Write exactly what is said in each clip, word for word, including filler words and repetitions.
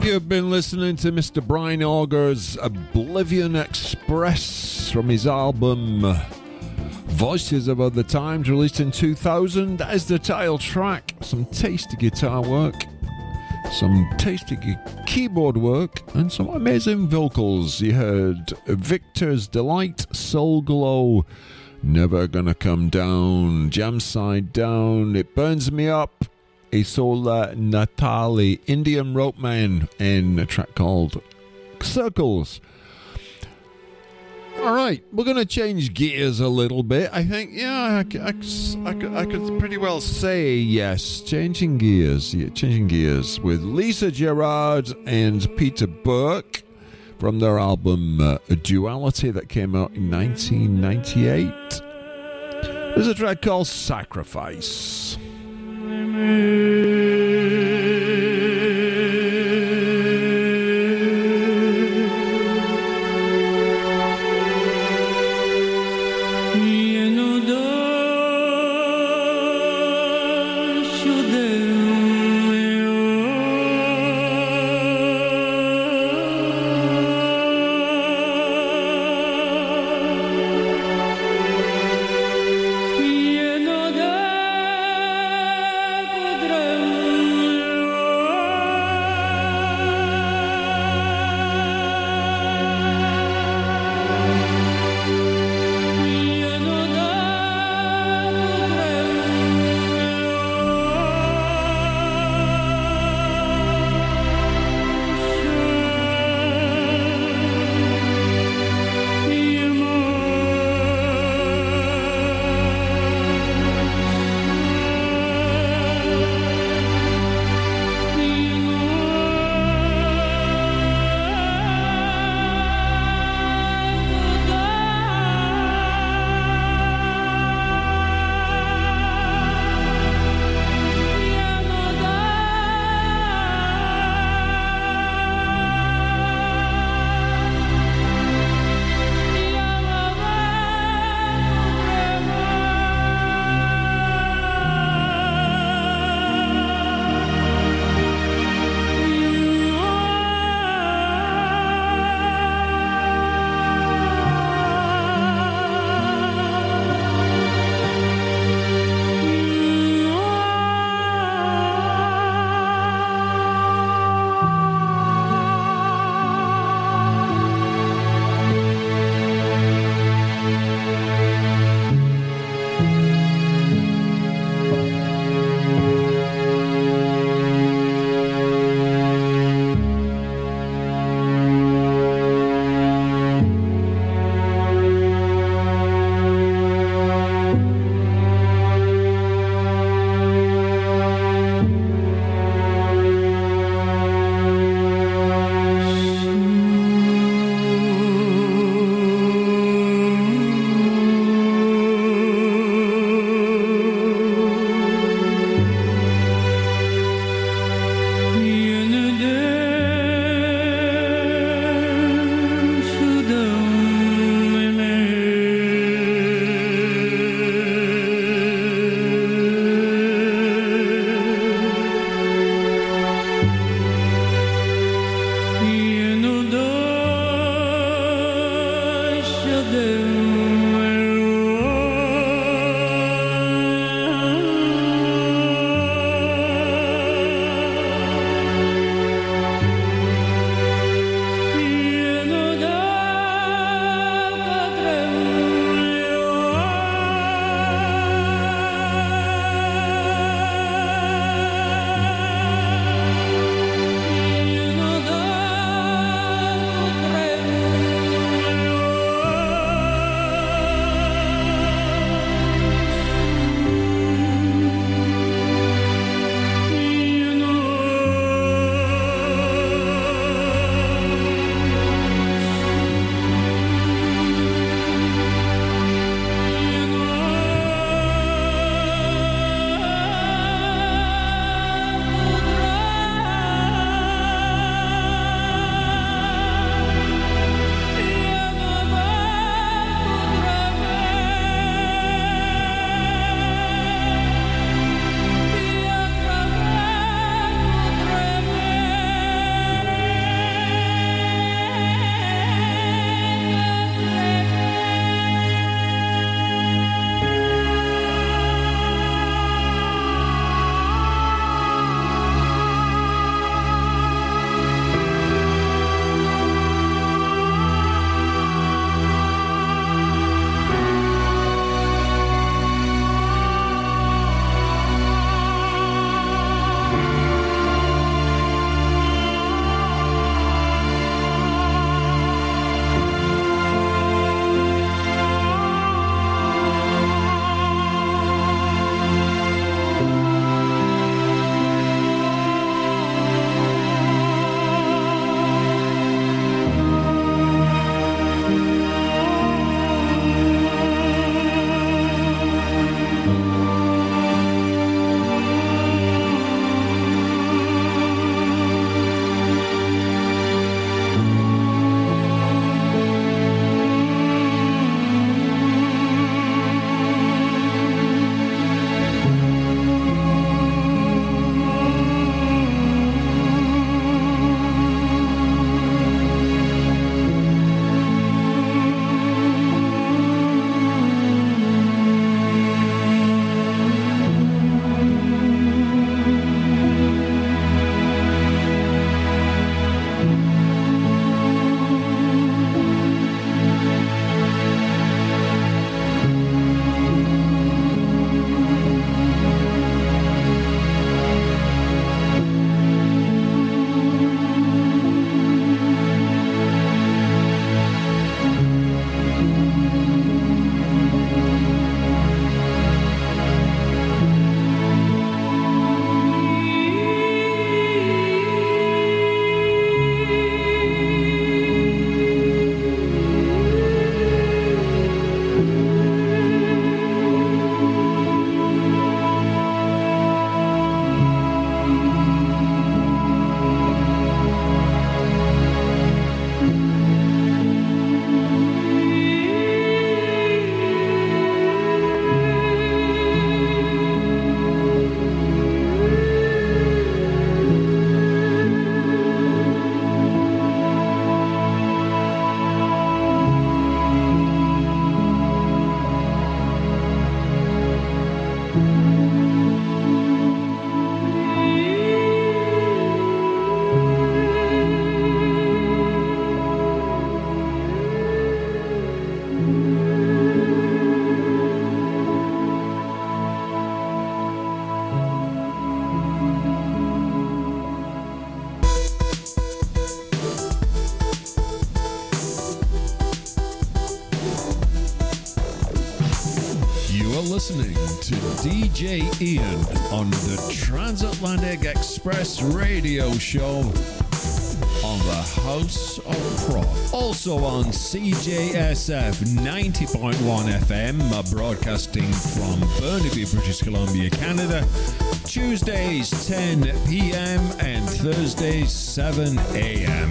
You've been listening to Mister Brian Auger's Oblivion Express from his album Voices of Other Times, released in two thousand. That is the title track. Some tasty guitar work, some tasty keyboard work, and some amazing vocals. You heard Victor's Delight, Soul Glow, Never Gonna Come Down, Jam Side Down, It Burns Me Up, Isola Natali, Indian Rope Man, and a track called Circles. Alright, we're going to change gears a little bit. I think, yeah, I, I, I, could, I could pretty well say yes. Changing gears, yeah, changing gears with Lisa Gerrard and Peter Burke from their album uh, Duality that came out in nineteen ninety-eight. There's a track called Sacrifice. Drag listening to D J Ian on the Transatlantic Express radio show on the House of Prog. Also on C J S F ninety point one F M, broadcasting from Burnaby, British Columbia, Canada, Tuesdays ten p.m. and Thursdays seven a.m.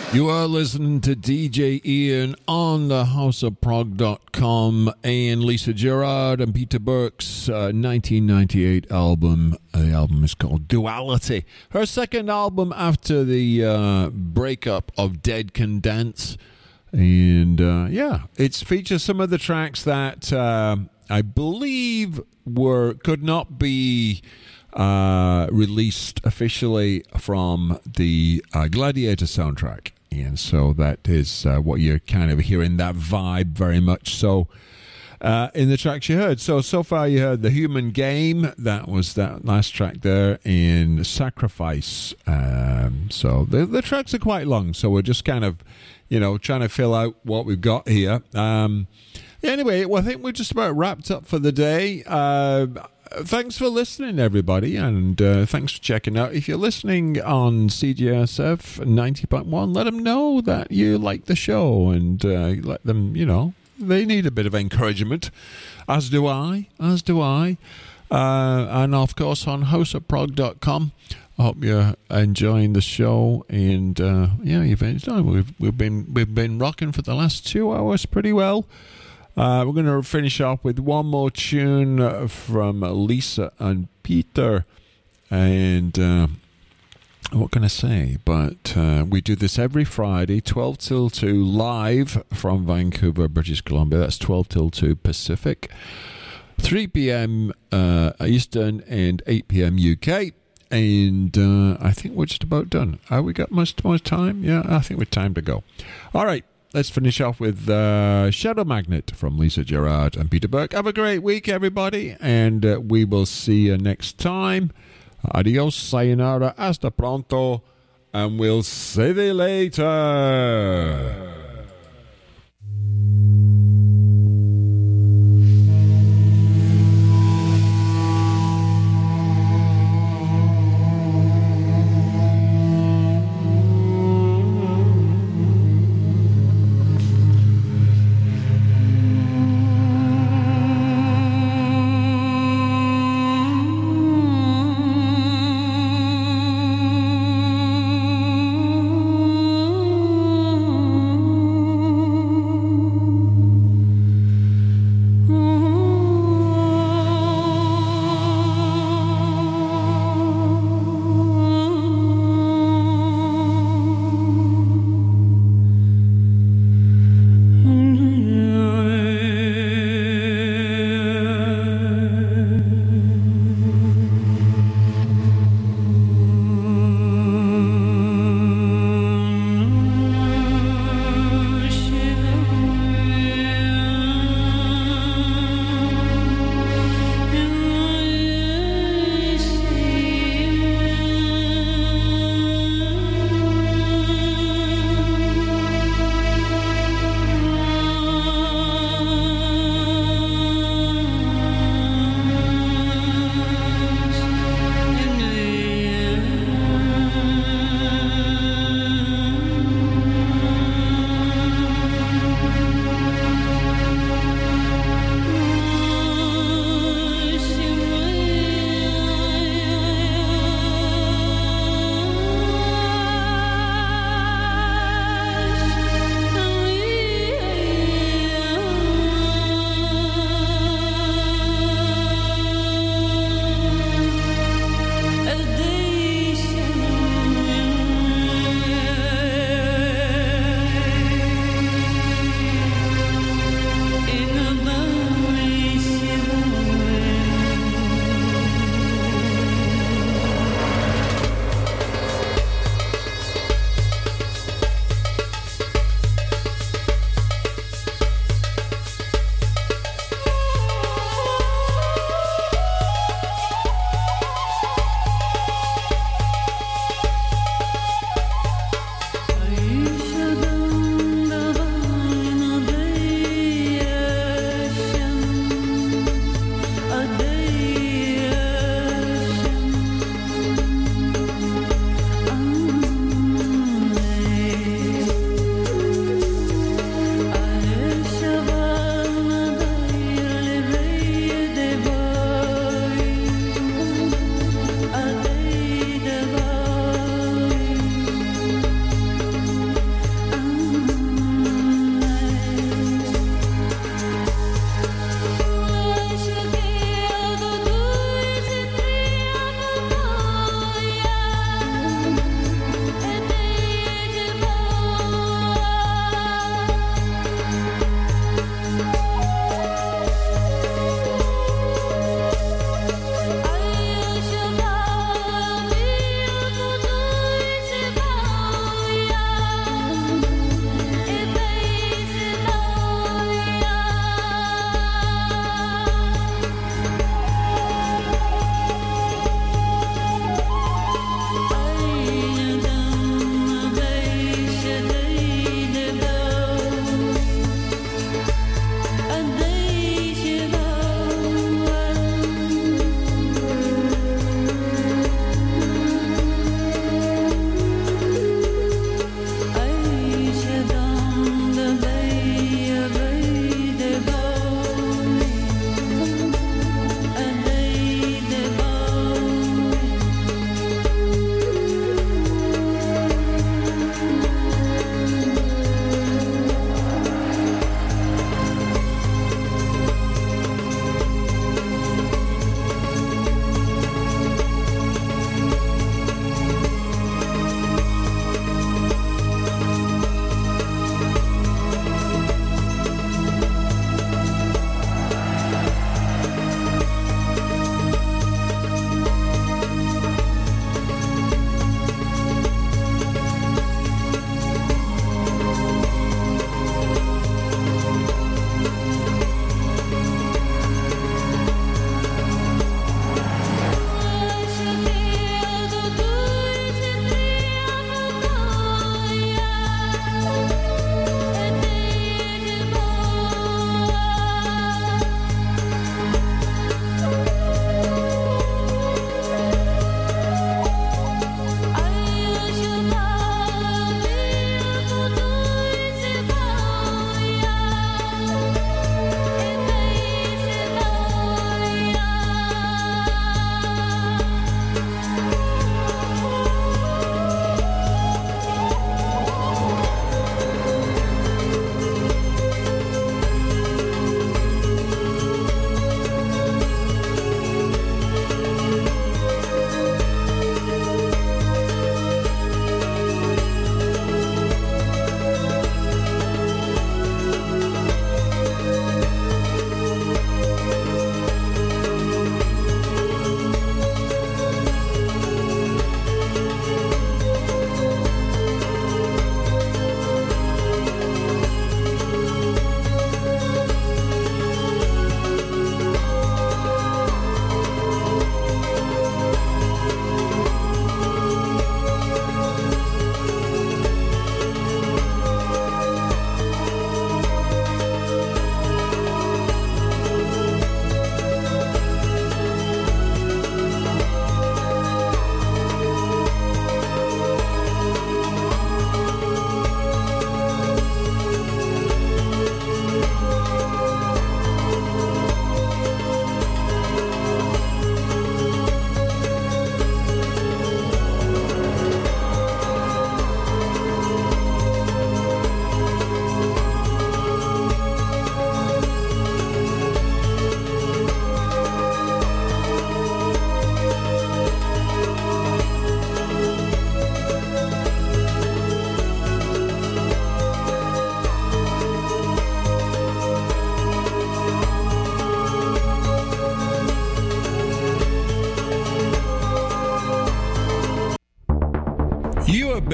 You are listening to D J Ian on the house of prog dot com and Lisa Gerrard and Peter Burke's uh, nineteen ninety-eight album. The album is called Duality. Her second album after the uh, breakup of Dead Can Dance. And uh, yeah, it features some of the tracks that uh, I believe were could not be uh, released officially from the uh, Gladiator soundtrack. And so that is uh, what you're kind of hearing, that vibe very much so uh, in the tracks you heard. So, so far you heard The Human Game. That was that last track there, and Sacrifice. Um, so the, the tracks are quite long, so we're just kind of, you know, trying to fill out what we've got here. Um, anyway, well, I think we're just about wrapped up for the day. Uh, Thanks for listening, everybody, and uh, thanks for checking out. If you're listening on C J S F ninety point one, let them know that you like the show, and uh, let them, you know, they need a bit of encouragement, as do I, as do I. Uh, and, of course, on house of prog dot com. I hope you're enjoying the show, and, uh, yeah, you've enjoyed. We've, we've, been, we've been rocking for the last two hours pretty well. Uh, we're going to finish off with one more tune from Lisa and Peter. And uh, what can I say? But uh, we do this every Friday, twelve till two, live from Vancouver, British Columbia. That's twelve till two Pacific. three p.m. Uh, Eastern and eight p.m. U K. And uh, I think we're just about done. Have we got much more time? Yeah, I think we're time to go. All right. Let's finish off with uh, Shadow Magnet from Lisa Gerrard and Peter Burke. Have a great week, everybody, and uh, we will see you next time. Adios, sayonara, hasta pronto, and we'll see you later.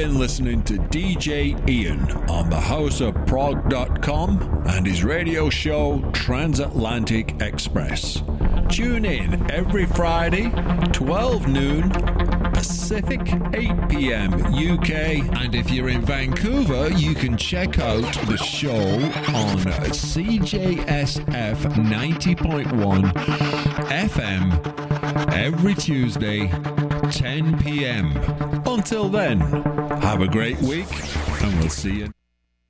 been listening to D J Ian on the house of prog dot com and his radio show Transatlantic Express. Tune in every Friday, twelve noon Pacific, eight p.m. U K. And if you're in Vancouver, you can check out the show on C J S F ninety point one F M every Tuesday, ten p.m. Until then, have a great week and we'll see you.